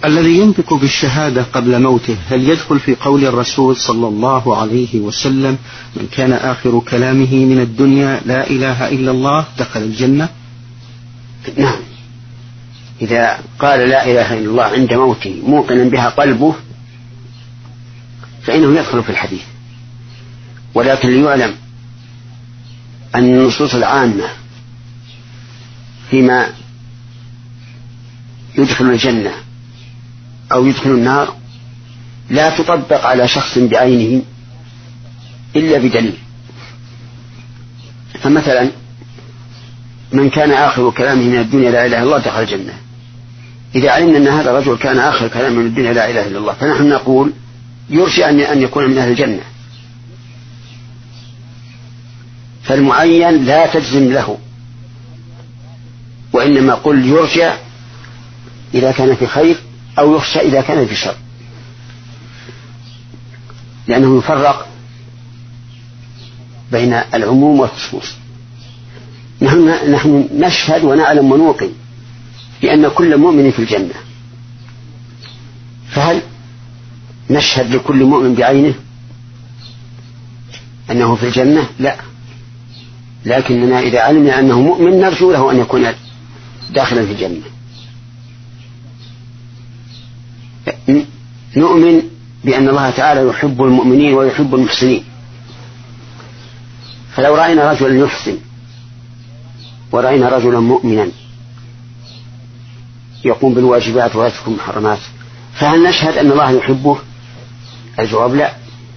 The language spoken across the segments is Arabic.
الذي ينطق بالشهادة قبل موته هل يدخل في قول الرسول صلى الله عليه وسلم من كان آخر كلامه من الدنيا لا إله إلا الله دخل الجنة؟ نعم، إذا قال لا إله إلا الله عند موته موقنا بها قلبه فإنه يدخل في الحديث. ولكن ليعلم أن النصوص العامة فيما يدخل الجنة أو يدخل النار لا تطبق على شخص بعينه إلا بدليل. فمثلا من كان آخر كلامه من الدنيا لا إله إلا الله دخل الجنة، إذا علمنا أن هذا الرجل كان آخر كلامه من الدنيا لا إله إلا الله فنحن نقول يرجى أن يكون من أهل الجنة. فالمعين لا تجزم له، وإنما قل يرجى إذا كان في خير أو يخشى إذا كان في شر، لأنه يفرق بين العموم والخصوص. نحن نشهد ونعلم ونوقن بأن كل مؤمن في الجنة، فهل نشهد لكل مؤمن بعينه أنه في الجنة؟ لا، لكننا إذا علمنا أنه مؤمن نرجو له أن يكون داخلا في الجنة. نؤمن بأن الله تعالى يحب المؤمنين ويحب المحسنين، فلو رأينا رجلا يحسن ورأينا رجلا مؤمنا يقوم بالواجبات ويترك المحرمات فهل نشهد أن الله يحبه؟ الجواب لا،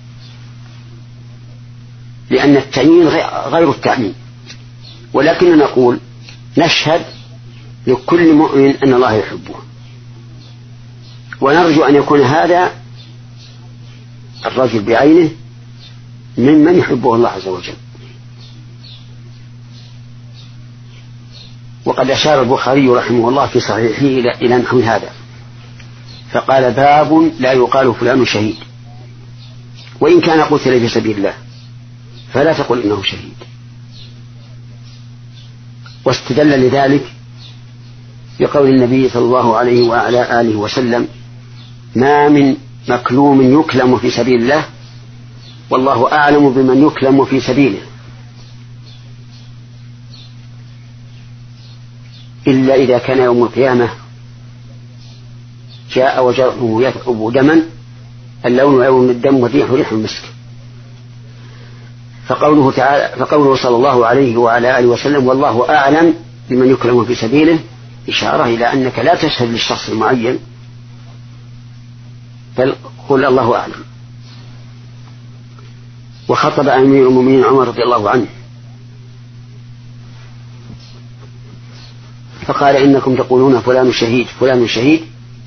لأن التعيين غير التعميم، ولكن نقول نشهد لكل مؤمن أن الله يحبه، ونرجو أن يكون هذا الرجل بعينه ممن يحبه الله عز وجل. وقد أشار البخاري رحمه الله في صحيحه إلى نحو هذا فقال باب لا يقال فلان شهيد، وإن كان قتل في سبيل الله فلا تقل إنه شهيد. واستدل لذلك بقول النبي صلى الله عليه وعلى آله وسلم ما من مكلوم يكلم في سبيل الله والله أعلم بمن يكلم في سبيله إلا إذا كان يوم القيامة جاء وجرحه يثعب دما اللون لون الدم والريح ريح المسك. فقوله صلى الله عليه وعلى آله وسلم والله أعلم بمن يكلم في سبيله إشارة إلى أنك لا تشهد للشخص المعين بل قل الله أعلم. وخطب أمير المؤمنين عمر رضي الله عنه فقال إنكم تقولون فلان شهيد فلان شهيد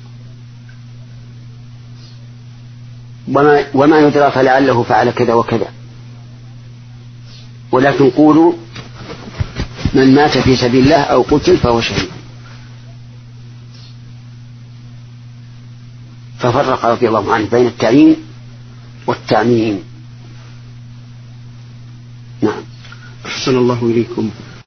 وما يدرك لعله فعل كذا وكذا، ولكن قولوا من مات في سبيل الله أو قتل فهو شهيد. ففرق رضي الله عنه بين التعيين والتعميم. نعم. أحسن الله إليكم.